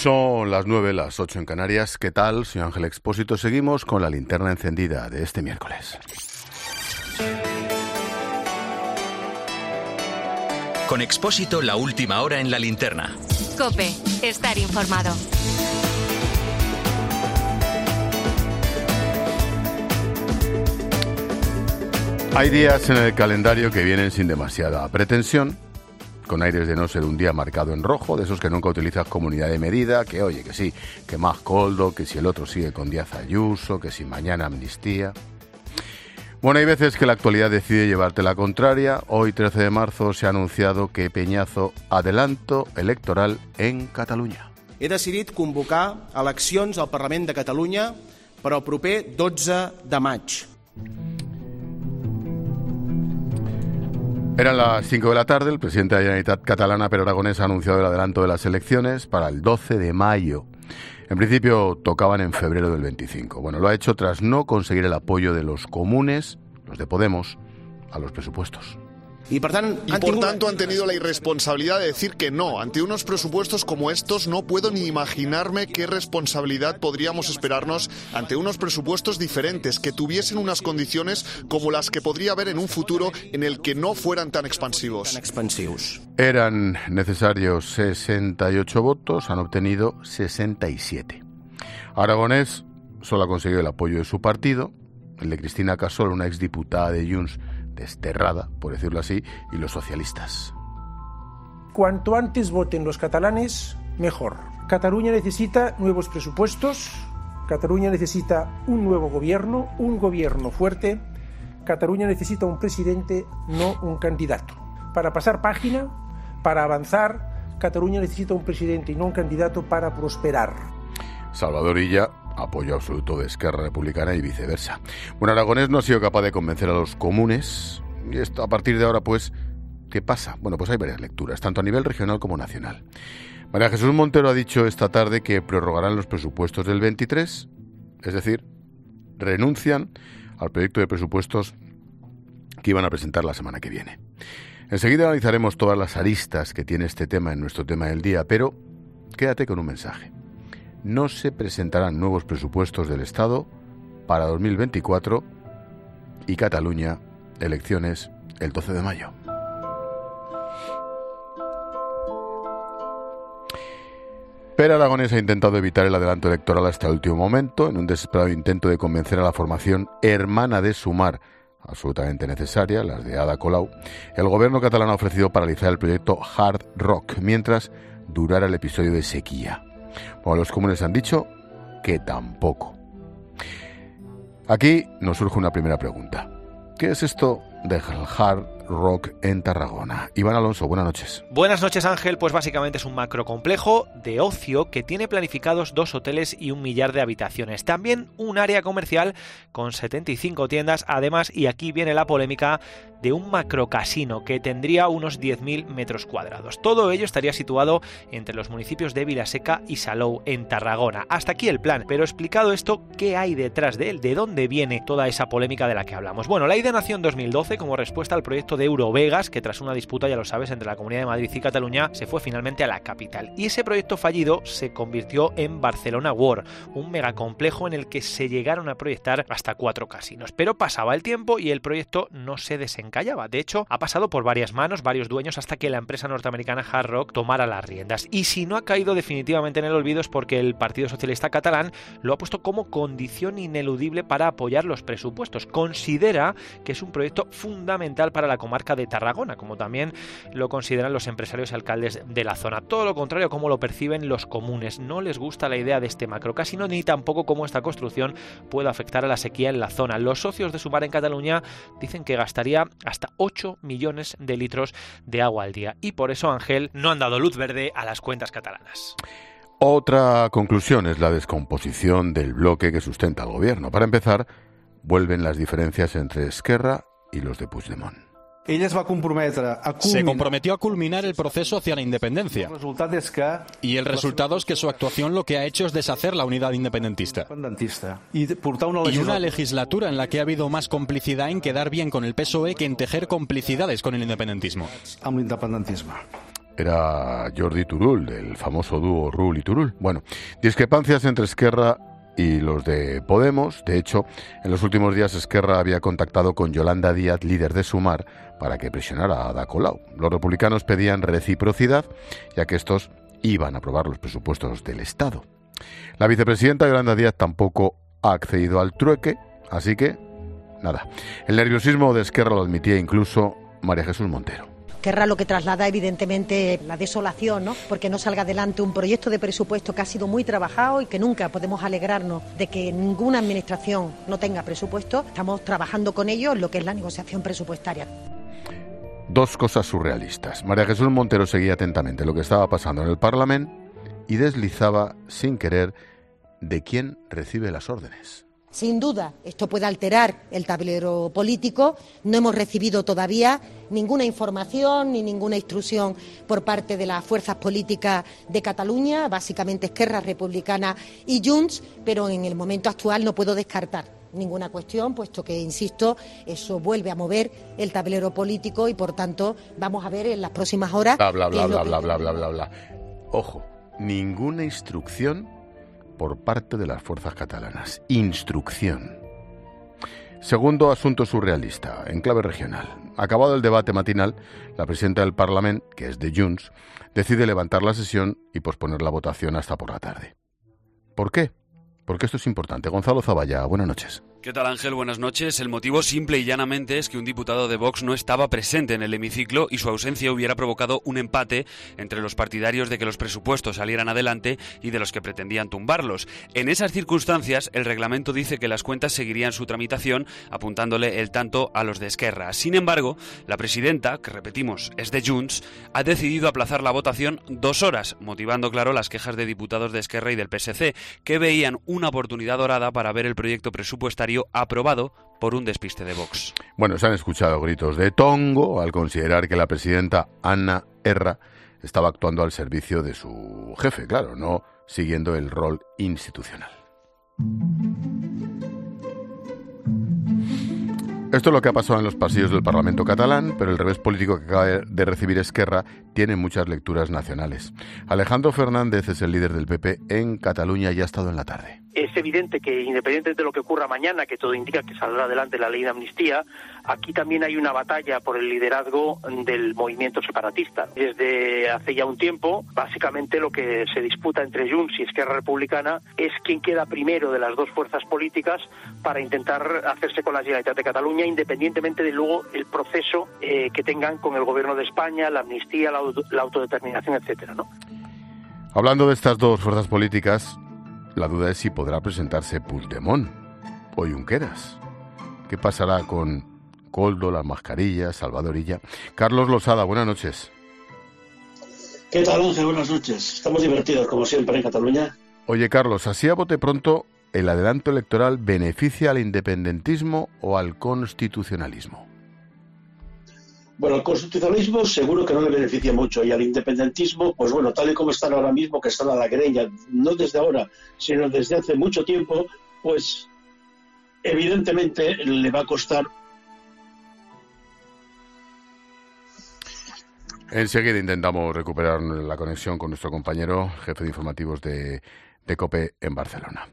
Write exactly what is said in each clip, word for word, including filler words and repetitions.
Son las nueve, las ocho en Canarias. ¿Qué tal? Soy Ángel Expósito. Seguimos con la linterna encendida de este miércoles. Con Expósito, la última hora en la linterna. COPE, estar informado. Hay días en el calendario que vienen sin demasiada pretensión, con aires de no ser un día marcado en rojo, de esos que nunca utilizas como unidad de medida, que oye, que sí, que más Coldo, que si el otro sigue con Díaz Ayuso, que si mañana amnistía. Bueno, hay veces que la actualidad decide llevarte la contraria. Hoy, trece de marzo, se ha anunciado que Peñazo adelanto electoral en Catalunya. He decidit convocar eleccions al Parlament de Catalunya per al proper dotze de maig. Eran las cinco de la tarde, el presidente de la Generalitat catalana, Pere Aragonès, ha anunciado el adelanto de las elecciones para el doce de mayo. En principio tocaban en febrero del veinticinco. Bueno, lo ha hecho tras no conseguir el apoyo de los comunes, los de Podemos, a los presupuestos. Y por, tant, y por tanto han tenido la irresponsabilidad de decir que no. Ante unos presupuestos como estos no puedo ni imaginarme qué responsabilidad podríamos esperarnos ante unos presupuestos diferentes, que tuviesen unas condiciones como las que podría haber en un futuro en el que no fueran tan expansivos. Tan expansivos. Eran necesarios sesenta y ocho votos, han obtenido sesenta y siete. Aragonès solo ha conseguido el apoyo de su partido, el de Cristina Casol, una exdiputada de Junts, desterrada, por decirlo así, y los socialistas. Cuanto antes voten los catalanes, mejor. Cataluña necesita nuevos presupuestos, Cataluña necesita un nuevo gobierno, un gobierno fuerte. Cataluña necesita un presidente, no un candidato. Para pasar página, para avanzar, Cataluña necesita un presidente y no un candidato para prosperar. Salvador Illa, apoyo absoluto de Esquerra Republicana y viceversa. Bueno, Aragonès no ha sido capaz de convencer a los comunes. Y esto, a partir de ahora, pues, ¿qué pasa? Bueno, pues hay varias lecturas, tanto a nivel regional como nacional. María Jesús Montero ha dicho esta tarde que prorrogarán los presupuestos del veintitrés, es decir, renuncian al proyecto de presupuestos que iban a presentar la semana que viene. Enseguida analizaremos todas las aristas que tiene este tema en nuestro tema del día, pero quédate con un mensaje. No se presentarán nuevos presupuestos del Estado para dos mil veinticuatro y Cataluña, elecciones el doce de mayo. Pere Aragonès ha intentado evitar el adelanto electoral hasta el último momento, en un desesperado intento de convencer a la formación hermana de Sumar, absolutamente necesaria, las de Ada Colau. El gobierno catalán ha ofrecido paralizar el proyecto Hard Rock mientras durara el episodio de sequía. Bueno, los comunes han dicho que tampoco. Aquí nos surge una primera pregunta. ¿Qué es esto del Hard Rock en Tarragona? Iván Alonso, buenas noches. Buenas noches, Ángel. Pues básicamente es un macrocomplejo de ocio que tiene planificados dos hoteles y un millar de habitaciones. También un área comercial con setenta y cinco tiendas. Además, y aquí viene la polémica, de un macrocasino que tendría unos diez mil metros cuadrados. Todo ello estaría situado entre los municipios de Vilaseca y Salou, en Tarragona. Hasta aquí el plan, pero explicado esto, ¿qué hay detrás de él? ¿De dónde viene toda esa polémica de la que hablamos? Bueno, la idea nació en dos mil doce como respuesta al proyecto de Eurovegas, que tras una disputa, ya lo sabes, entre la Comunidad de Madrid y Cataluña, se fue finalmente a la capital. Y ese proyecto fallido se convirtió en Barcelona World, un megacomplejo en el que se llegaron a proyectar hasta cuatro casinos. Pero pasaba el tiempo y el proyecto no se desencallaba. De hecho, ha pasado por varias manos, varios dueños, hasta que la empresa norteamericana Hard Rock tomara las riendas. Y si no ha caído definitivamente en el olvido es porque el Partido Socialista Catalán lo ha puesto como condición ineludible para apoyar los presupuestos. Considera que es un proyecto fundamental para la comarca de Tarragona, como también lo consideran los empresarios y alcaldes de la zona. Todo lo contrario a cómo lo perciben los comunes. No les gusta la idea de este macrocasino, ni tampoco cómo esta construcción puede afectar a la sequía en la zona. Los socios de Sumar en Cataluña dicen que gastaría hasta ocho millones de litros de agua al día. Y por eso, Ángel, no han dado luz verde a las cuentas catalanas. Otra conclusión es la descomposición del bloque que sustenta al gobierno. Para empezar, vuelven las diferencias entre Esquerra y los de Puigdemont. Ella es va comprometre a culminar... Se comprometió a culminar el proceso hacia la independencia. El resultado es que... Y el resultado es que su actuación lo que ha hecho es deshacer la unidad independentista. Y, portar una y una legislatura en la que ha habido más complicidad en quedar bien con el P S O E que en tejer complicidades con el independentismo. Amb l'independentisme. era Jordi Turull, del famoso dúo Rull y Turull. Bueno, discrepancias entre Esquerra y los de Podemos. De hecho, en los últimos días Esquerra había contactado con Yolanda Díaz, líder de Sumar, para que presionara a Ada Colau. Los republicanos pedían reciprocidad, ya que estos iban a aprobar los presupuestos del Estado. La vicepresidenta Yolanda Díaz tampoco ha accedido al trueque, así que, nada. El nerviosismo de Esquerra lo admitía incluso María Jesús Montero. Esquerra lo que traslada evidentemente la desolación, ¿no? Porque no salga adelante un proyecto de presupuesto que ha sido muy trabajado y que nunca podemos alegrarnos de que ninguna administración no tenga presupuesto. Estamos trabajando con ellos en lo que es la negociación presupuestaria. Dos cosas surrealistas. María Jesús Montero seguía atentamente lo que estaba pasando en el Parlamento y deslizaba sin querer de quién recibe las órdenes. Sin duda, esto puede alterar el tablero político. No hemos recibido todavía ninguna información ni ninguna instrucción por parte de las fuerzas políticas de Cataluña, básicamente Esquerra Republicana y Junts, pero en el momento actual no puedo descartar ninguna cuestión, puesto que, insisto, eso vuelve a mover el tablero político y, por tanto, vamos a ver en las próximas horas... Bla, bla, bla, bla, bla, bla, bla, bla, bla. Ojo, ninguna instrucción por parte de las fuerzas catalanas. Instrucción. Segundo asunto surrealista, en clave regional. Acabado el debate matinal, la presidenta del Parlamento, que es de Junts, decide levantar la sesión y posponer la votación hasta por la tarde. ¿Por qué? Porque esto es importante. Gonzalo Zavalla, buenas noches. ¿Qué tal, Ángel? Buenas noches. El motivo simple y llanamente es que un diputado de Vox no estaba presente en el hemiciclo y su ausencia hubiera provocado un empate entre los partidarios de que los presupuestos salieran adelante y de los que pretendían tumbarlos. En esas circunstancias, el reglamento dice que las cuentas seguirían su tramitación, apuntándole el tanto a los de Esquerra. Sin embargo, la presidenta, que repetimos es de Junts, ha decidido aplazar la votación dos horas, motivando, claro, las quejas de diputados de Esquerra y del P S C, que veían una oportunidad dorada para ver el proyecto presupuestario aprobado por un despiste de Vox. Bueno, se han escuchado gritos de tongo al considerar que la presidenta Anna Erra estaba actuando al servicio de su jefe, claro, no siguiendo el rol institucional. Esto es lo que ha pasado en los pasillos del Parlamento catalán, pero el revés político que acaba de recibir Esquerra tiene muchas lecturas nacionales. Alejandro Fernández es el líder del P P en Cataluña y ha estado en la tarde. Es evidente que, independientemente de lo que ocurra mañana, que todo indica que saldrá adelante la ley de amnistía, aquí también hay una batalla por el liderazgo del movimiento separatista. Desde hace ya un tiempo, básicamente lo que se disputa entre Junts y Esquerra Republicana es quién queda primero de las dos fuerzas políticas para intentar hacerse con la Generalitat de Cataluña, independientemente de luego el proceso eh, que tengan con el gobierno de España, la amnistía, la, la autodeterminación, etcétera, ¿no? Hablando de estas dos fuerzas políticas, la duda es si podrá presentarse Puigdemont o Junqueras. ¿Qué pasará con Koldo, las mascarillas, Salvador Illa? Carlos Losada, buenas noches. ¿Qué tal, Ángel? Buenas noches. Estamos divertidos, como siempre, en Cataluña. Oye, Carlos, así a bote pronto, ¿el adelanto electoral beneficia al independentismo o al constitucionalismo? Bueno, al constitucionalismo seguro que no le beneficia mucho, y al independentismo, pues bueno, tal y como están ahora mismo, que están a la greña, no desde ahora, sino desde hace mucho tiempo, pues evidentemente le va a costar. Enseguida intentamos recuperar la conexión con nuestro compañero, jefe de informativos de, de COPE en Barcelona.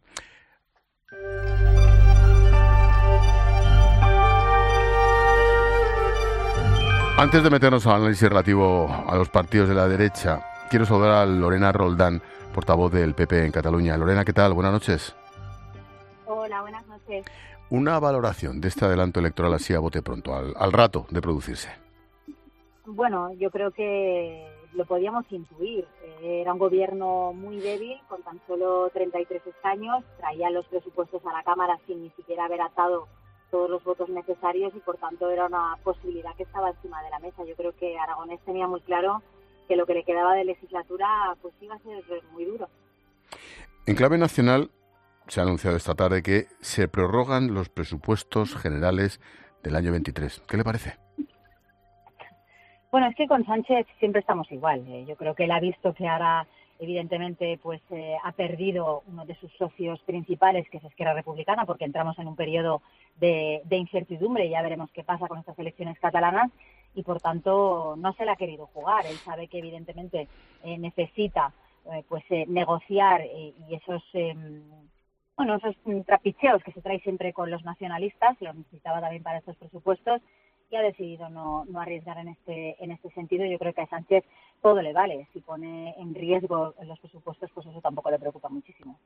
Antes de meternos al análisis relativo a los partidos de la derecha, quiero saludar a Lorena Roldán, portavoz del P P en Cataluña. Lorena, ¿qué tal? Buenas noches. Hola, buenas noches. Una valoración de este adelanto electoral así a bote pronto, al, al rato de producirse. Bueno, yo creo que lo podíamos intuir. Era un gobierno muy débil, con tan solo treinta y tres escaños, traía los presupuestos a la Cámara sin ni siquiera haber atado todos los votos necesarios y, por tanto, era una posibilidad que estaba encima de la mesa. Yo creo que Aragonés tenía muy claro que lo que le quedaba de legislatura pues iba a ser muy duro. En clave nacional se ha anunciado esta tarde que se prorrogan los presupuestos generales del año veintitrés. ¿Qué le parece? Bueno, es que con Sánchez siempre estamos igual. Eh. Yo creo que él ha visto que ahora, evidentemente, pues eh, ha perdido uno de sus socios principales, que es Esquerra Republicana, porque entramos en un periodo de, de incertidumbre y ya veremos qué pasa con estas elecciones catalanas. y por tanto no se la ha querido jugar. Él sabe que evidentemente eh, necesita eh, pues eh, negociar eh, y esos eh, bueno esos trapicheos que se trae siempre con los nacionalistas, los necesitaba también para estos presupuestos, y ha decidido no, no arriesgar en este en este sentido. Yo creo que a Sánchez todo le vale. Si pone en riesgo los presupuestos, pues eso tampoco le preocupa muchísimo.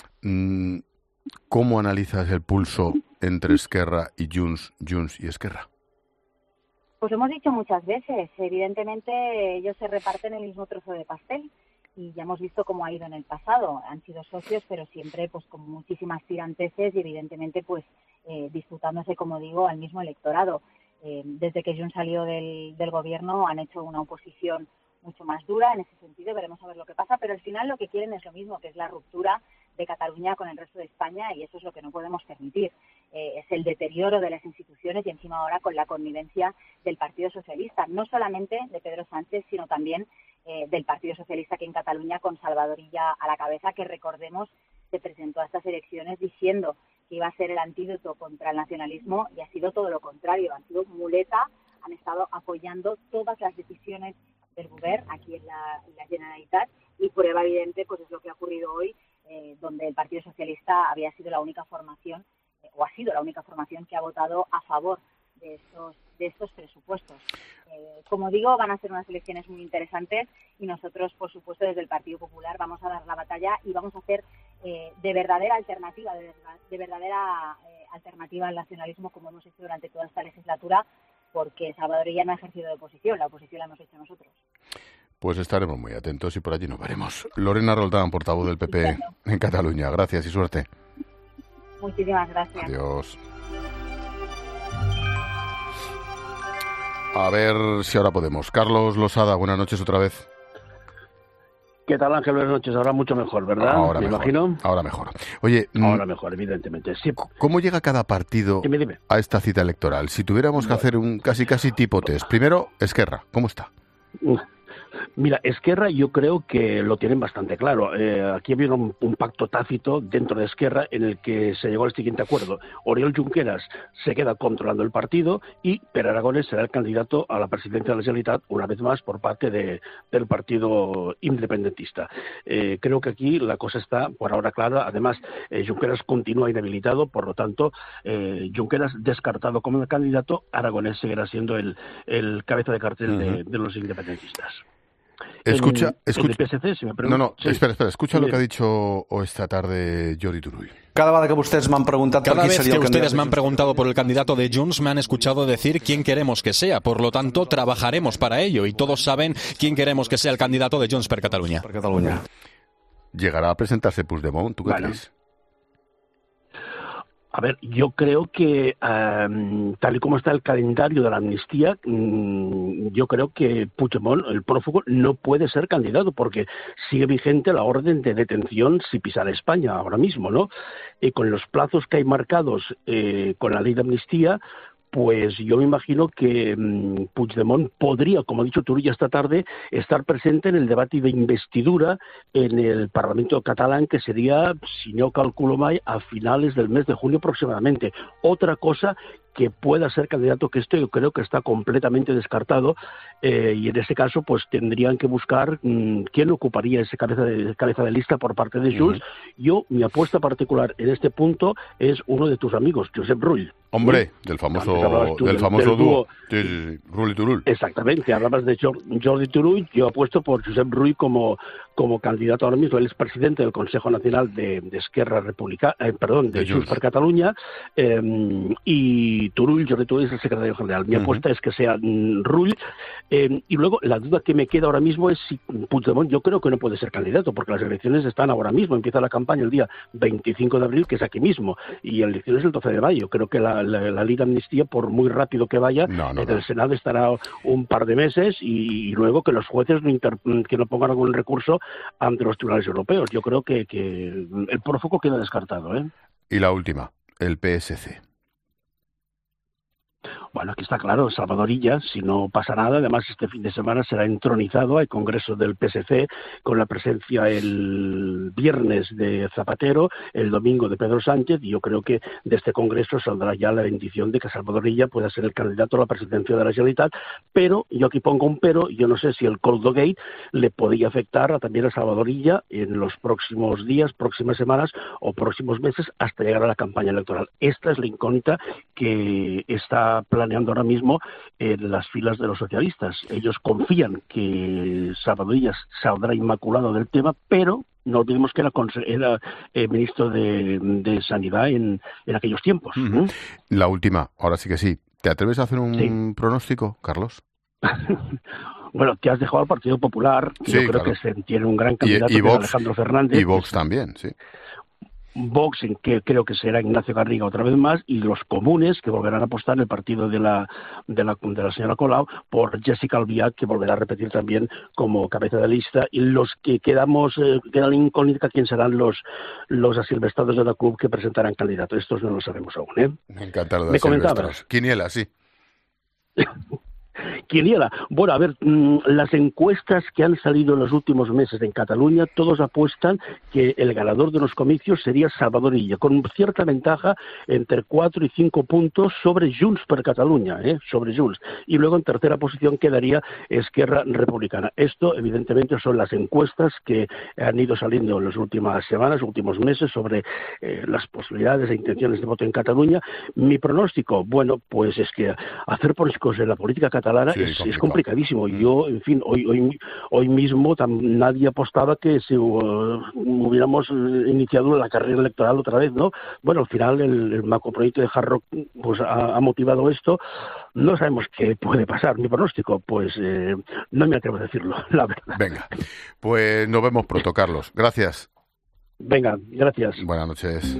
¿Cómo analizas el pulso entre Esquerra y Junts, Junts y Esquerra? Pues lo hemos dicho muchas veces. Evidentemente ellos se reparten el mismo trozo de pastel y ya hemos visto cómo ha ido en el pasado. Han sido socios, pero siempre pues con muchísimas tiranteses y evidentemente pues eh, disputándose, como digo, al mismo electorado. Eh, desde que Junts salió del, del gobierno han hecho una oposición mucho más dura en ese sentido. Veremos a ver lo que pasa, pero al final lo que quieren es lo mismo, que es la ruptura de Cataluña con el resto de España, y eso es lo que no podemos permitir. Eh, es el deterioro de las instituciones y encima ahora con la connivencia del Partido Socialista, no solamente de Pedro Sánchez, sino también eh, del Partido Socialista aquí en Cataluña, con Salvador Illa a la cabeza, que recordemos se presentó a estas elecciones diciendo que iba a ser el antídoto contra el nacionalismo y ha sido todo lo contrario, han sido muleta, han estado apoyando todas las decisiones del Govern aquí en la, en la Generalitat, y prueba evidente pues es lo que ha ocurrido hoy, eh, donde el Partido Socialista había sido la única formación eh, o ha sido la única formación que ha votado a favor de estos de estos presupuestos. Eh, como digo, van a ser unas elecciones muy interesantes y nosotros, por supuesto, desde el Partido Popular vamos a dar la batalla y vamos a hacer eh, de verdadera alternativa, de, de verdadera eh, alternativa al nacionalismo, como hemos hecho durante toda esta legislatura, porque Salvador Illa no ha ejercido de oposición, la oposición la hemos hecho nosotros. Pues estaremos muy atentos y por allí nos veremos. Lorena Roldán, portavoz del P P en Cataluña. Gracias y suerte. Muchísimas gracias. Adiós. A ver si ahora podemos. Carlos Losada, buenas noches otra vez. ¿Qué tal, Ángel? Buenas noches. Ahora mucho mejor, ¿verdad? Ahora Me mejor, imagino. Ahora mejor. Oye, ahora mejor, evidentemente. Sí. ¿Cómo llega cada partido dime, dime. a esta cita electoral? Si tuviéramos que hacer un casi casi tipo test. Primero, Esquerra, ¿cómo está? Mira, Esquerra yo creo que lo tienen bastante claro. Eh, aquí había un, un pacto tácito dentro de Esquerra en el que se llegó al siguiente acuerdo. Oriol Junqueras se queda controlando el partido y Pere Aragonès será el candidato a la presidencia de la Generalitat, una vez más por parte de, del partido independentista. Eh, creo que aquí la cosa está por ahora clara. Además, eh, Junqueras continúa inhabilitado, por lo tanto, eh, Junqueras descartado como el candidato, Aragonès seguirá siendo el, el cabeza de cartel uh-huh. de, de los independentistas. Escucha, en, escucha. En P S C, si me no, no, sí. espera, espera. Escucha sí. lo que ha dicho esta tarde Jordi Turull. Cada vez que ustedes me han preguntado Cada por vez sería que el ustedes me han preguntado por el candidato de Junts, me han escuchado decir quién queremos que sea. Por lo tanto, trabajaremos para ello y todos saben quién queremos que sea el candidato de Junts per Catalunya. Per Catalunya. ¿Llegará a presentarse Puigdemont? ¿Tú qué bueno. crees? A ver, yo creo que um, tal y como está el calendario de la amnistía, um, yo creo que Puigdemont, el prófugo, no puede ser candidato porque sigue vigente la orden de detención si pisara España ahora mismo, ¿no? Y con los plazos que hay marcados eh, con la ley de amnistía, pues yo me imagino que um, Puigdemont podría, como ha dicho Turull esta tarde, estar presente en el debate de investidura en el Parlamento catalán, que sería, si no calculo mal, a finales del mes de junio aproximadamente. Otra cosa que pueda ser candidato, que esto yo creo que está completamente descartado, eh, y en ese caso pues tendrían que buscar mmm, quién ocuparía ese cabeza de, cabeza de lista por parte de Junts. Uh-huh. Yo, mi apuesta particular en este punto es uno de tus amigos, Josep Rull. Hombre, ¿sí? del famoso tú, del famoso del dúo, sí, sí, sí. Rull y Turull. Exactamente, hablabas de Jordi Turull, yo apuesto por Josep Rull como, como candidato ahora mismo. Él es presidente del Consejo Nacional de, de Esquerra Republicana, eh, perdón, de, de Junts per Catalunya, eh, y Turull, Jordi Turull es el secretario general. Mi uh-huh. apuesta es que sea mm, Rull, eh, y luego la duda que me queda ahora mismo es si Puigdemont, yo creo que no puede ser candidato, porque las elecciones están ahora mismo, empieza la campaña el día veinticinco de abril, que es aquí mismo, y las elecciones el doce de mayo. Creo que la, la, la ley de amnistía, por muy rápido que vaya, no, no, en el no. Senado estará un par de meses, y, y luego que los jueces no, inter, que no pongan algún recurso ante los tribunales europeos. Yo creo que, que el prófugo queda descartado, ¿eh? Y la última, el P S C. Bueno, aquí está claro, Salvador Illa, si no pasa nada, además este fin de semana será entronizado al Congreso del P S C con la presencia el viernes de Zapatero, el domingo de Pedro Sánchez, y yo creo que de este Congreso saldrá ya la bendición de que Salvador Illa pueda ser el candidato a la presidencia de la Generalitat, pero yo aquí pongo un pero, yo no sé si el Coldo-Gate le podría afectar a, también a Salvador Illa en los próximos días, próximas semanas o próximos meses hasta llegar a la campaña electoral. Esta es la incógnita que está planeando ahora mismo en las filas de los socialistas. Ellos confían que Salvador Illa saldrá inmaculado del tema, pero no olvidemos que era, era eh, ministro de, de Sanidad en, en aquellos tiempos. Uh-huh. La última, ahora sí que sí. ¿Te atreves a hacer un sí. pronóstico, Carlos? Bueno, te has dejado al Partido Popular, que sí, yo creo claro. que se tiene un gran candidato, y, y que Vox, es Alejandro Fernández. Y Vox también, sí. Vox, en que creo que será Ignacio Garriga otra vez más, y los comunes, que volverán a apostar en el partido de la de la, de la señora Colau por Jessica Albiach, que volverá a repetir también como cabeza de lista, y los que quedamos, eh, quedan incógnita quién serán los los asilvestrados de la C U P que presentarán candidatos. Estos no lo sabemos aún, ¿eh? Me encanta lo de ¿Me comentabas? Quiniela, sí. Quiniela. Bueno, a ver, mmm, las encuestas que han salido en los últimos meses en Cataluña, todos apuestan que el ganador de los comicios sería Salvador Illa, con cierta ventaja entre cuatro y cinco puntos sobre Junts per Catalunya, ¿eh? sobre Junts. Y luego en tercera posición quedaría Esquerra Republicana. Esto, evidentemente, son las encuestas que han ido saliendo en las últimas semanas, últimos meses, sobre eh, las posibilidades e intenciones de voto en Cataluña. Mi pronóstico, bueno, pues es que hacer pronósticos en la política catalana Sí, es, es complicadísimo. Mm. Yo, en fin, hoy hoy hoy mismo tam, nadie apostaba que si uh, hubiéramos iniciado la carrera electoral otra vez, ¿no? Bueno, al final el, el macroproyecto de Hard Rock pues, ha, ha motivado esto. No sabemos qué puede pasar. Mi pronóstico, pues eh, no me atrevo a decirlo, la verdad. Venga, pues nos vemos pronto, Carlos. Gracias. Venga, gracias. Buenas noches.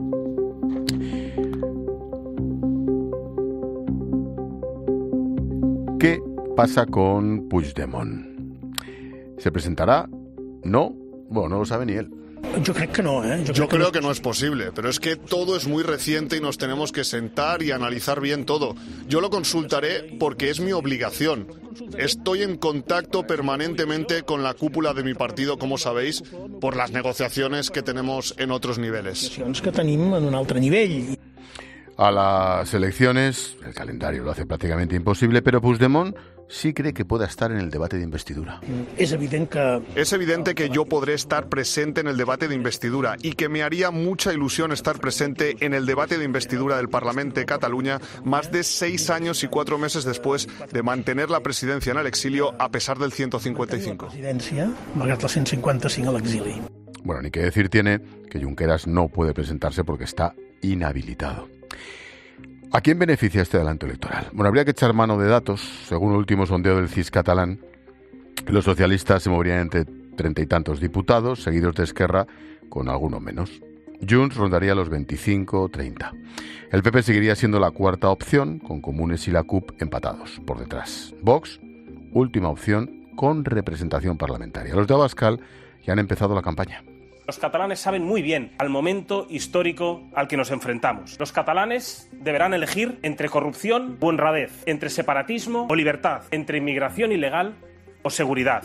¿Qué pasa con Puigdemont? ¿Se presentará? ¿No? Bueno, no lo sabe ni él. Yo creo que no, ¿eh? Yo, Yo creo, creo que no es posible, pero es que todo es muy reciente y nos tenemos que sentar y analizar bien todo. Yo lo consultaré porque es mi obligación. Estoy en contacto permanentemente con la cúpula de mi partido, como sabéis, por las negociaciones que tenemos en otros niveles. Que tenim en un altre nivell. A las elecciones, el calendario lo hace prácticamente imposible, pero Puigdemont sí cree que pueda estar en el debate de investidura. Es evidente que... Es evidente que yo podré estar presente en el debate de investidura y que me haría mucha ilusión estar presente en el debate de investidura del Parlamento de Cataluña más de seis años y cuatro meses después de mantener la presidencia en el exilio a pesar del ciento cincuenta y cinco. Malgrat el ciento cincuenta y cinco al exili. Bueno, ni que decir tiene que Junqueras no puede presentarse porque está inhabilitado. ¿A quién beneficia este adelanto electoral? Bueno, habría que echar mano de datos. Según el último sondeo del C I S catalán, los socialistas se moverían entre treinta y tantos diputados, seguidos de Esquerra con algunos menos. Junts rondaría los veinticinco o treinta. El P P seguiría siendo la cuarta opción, con Comunes y la C U P empatados por detrás. Vox, última opción, con representación parlamentaria. Los de Abascal ya han empezado la campaña. Los catalanes saben muy bien al momento histórico al que nos enfrentamos. Los catalanes deberán elegir entre corrupción o honradez, entre separatismo o libertad, entre inmigración ilegal o seguridad.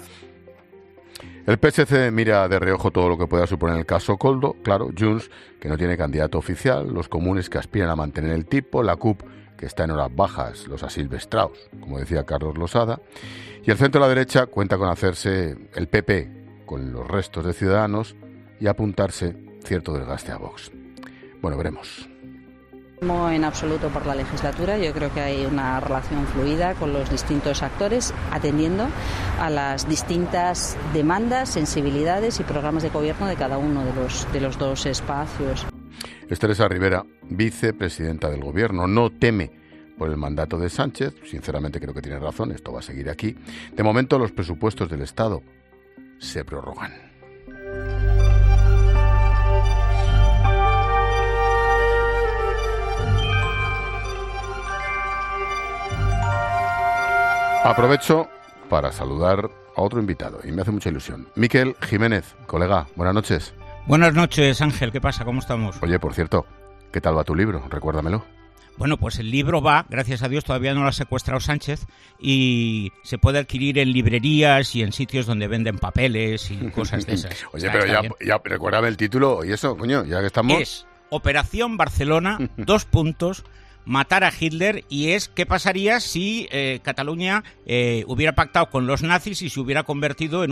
El P S C mira de reojo todo lo que pueda suponer el caso Coldo, claro, Junts, que no tiene candidato oficial, los comunes que aspiran a mantener el tipo, la C U P, que está en horas bajas, los asilvestraos, como decía Carlos Losada, y el centro de la derecha cuenta con hacerse el P P con los restos de Ciudadanos y apuntarse cierto desgaste a Vox. Bueno, veremos. No en absoluto por la legislatura, yo creo que hay una relación fluida con los distintos actores, atendiendo a las distintas demandas, sensibilidades y programas de gobierno de cada uno de los, de los dos espacios. Es Teresa Rivera, vicepresidenta del gobierno, no teme por el mandato de Sánchez, sinceramente creo que tiene razón, esto va a seguir aquí. De momento los presupuestos del Estado se prorrogan. Aprovecho para saludar a otro invitado y me hace mucha ilusión. Miquel Jiménez, colega, buenas noches. Buenas noches, Ángel, ¿qué pasa? ¿Cómo estamos? Oye, por cierto, ¿qué tal va tu libro? Recuérdamelo. Bueno, pues el libro va, gracias a Dios, todavía no lo ha secuestrado Sánchez y se puede adquirir en librerías y en sitios donde venden papeles y cosas de esas. Oye, Está- pero está ya, bien. ya recuérdame el título y eso, coño, ya que estamos... Es Operación Barcelona, dos puntos, matar a Hitler, y es qué pasaría si eh, Cataluña eh, hubiera pactado con los nazis y se hubiera convertido en